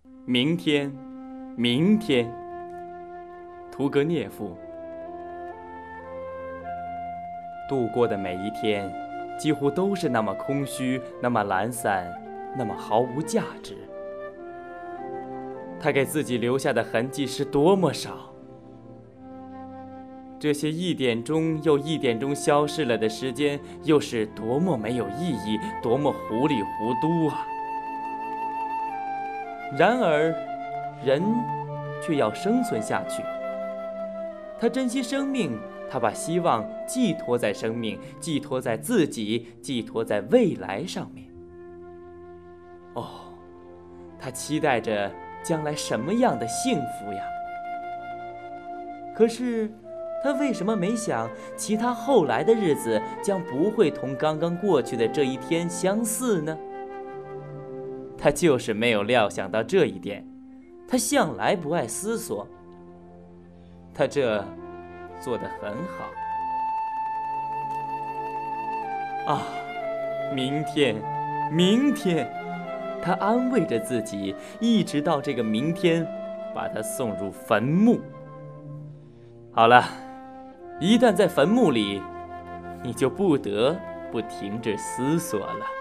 明天，明天。屠格涅夫。度过的每一天，几乎都是那么空虚，那么懒散，那么毫无价值。他给自己留下的痕迹是多么少！这些一点钟又一点钟消逝了的时间，又是多么没有意义，多么糊里糊涂啊！然而，人却要生存下去。他珍惜生命，他把希望寄托在生命，寄托在自己，寄托在未来上面。哦，他期待着将来什么样的幸福呀？可是，他为什么没想其他后来的日子将不会同刚刚过去的这一天相似呢？他就是没有料想到这一点。他向来不爱思索，他这做得很好。啊，明天，明天，他安慰着自己，一直到这个明天把他送入坟墓。好了，一旦在坟墓里，你就不得不停止思索了。